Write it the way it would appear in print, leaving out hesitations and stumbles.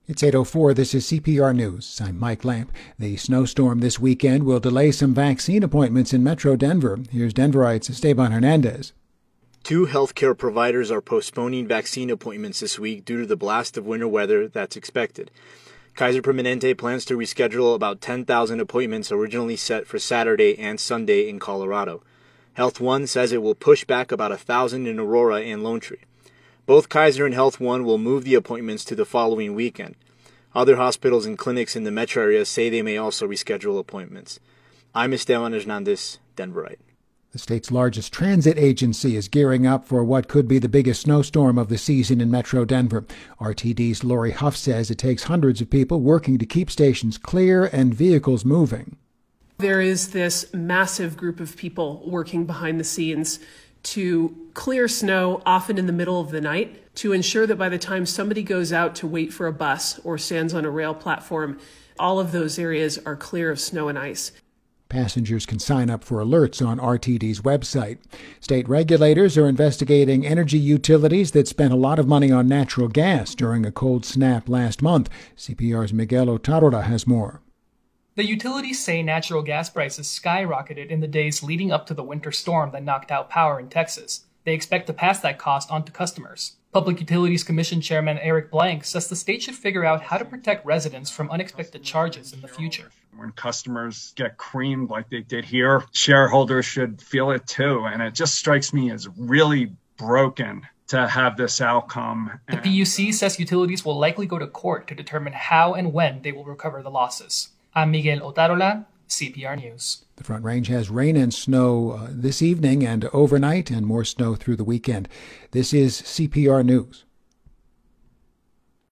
It's 8:04. This is CPR News. I'm Mike Lamp. The snowstorm this weekend will delay some vaccine appointments in Metro Denver. Here's Denverite's Esteban Hernandez. 2 healthcare providers are postponing vaccine appointments this week due to the blast of winter weather that's expected. Kaiser Permanente plans to reschedule about 10,000 appointments originally set for Saturday and Sunday in Colorado. Health One says it will push back about 1,000 in Aurora and Lone Tree. Both Kaiser and Health One will move the appointments to the following weekend. Other hospitals and clinics in the metro area say they may also reschedule appointments. I'm Esteban Hernandez, Denverite. The state's largest transit agency is gearing up for what could be the biggest snowstorm of the season in Metro Denver. RTD's Lori Huff says it takes hundreds of people working to keep stations clear and vehicles moving. There is this massive group of people working behind the scenes to clear snow, often in the middle of the night, to ensure that by the time somebody goes out to wait for a bus or stands on a rail platform, all of those areas are clear of snow and ice. Passengers can sign up for alerts on RTD's website. State regulators are investigating energy utilities that spent a lot of money on natural gas during a cold snap last month. CPR's Miguel Otárola has more. The utilities say natural gas prices skyrocketed in the days leading up to the winter storm that knocked out power in Texas. They expect to pass that cost on to customers. Public Utilities Commission Chairman Eric Blank says the state should figure out how to protect residents from unexpected charges in the future. When customers get creamed like they did here, shareholders should feel it too. And it just strikes me as really broken to have this outcome. The PUC says utilities will likely go to court to determine how and when they will recover the losses. I'm Miguel Otárola, CPR News. The Front Range has rain and snow this evening and overnight, and more snow through the weekend. This is CPR News.